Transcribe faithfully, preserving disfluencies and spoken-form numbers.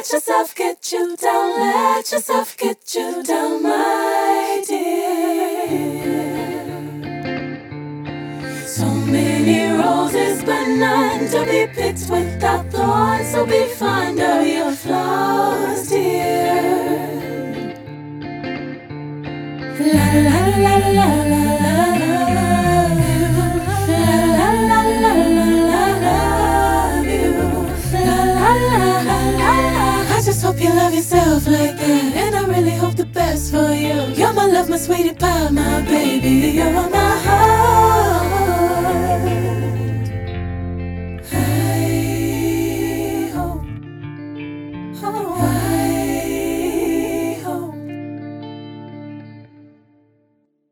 let yourself get you down, let yourself get you down, my dear. So many roses, but none to be picked without thorns. So be fond of your flaws, dear. La la la la la la la. La la la la la love you. La la la la la. I just hope you love yourself like that, and I really hope the best for you. You're my love, my sweetie pie, my baby. You're my heart.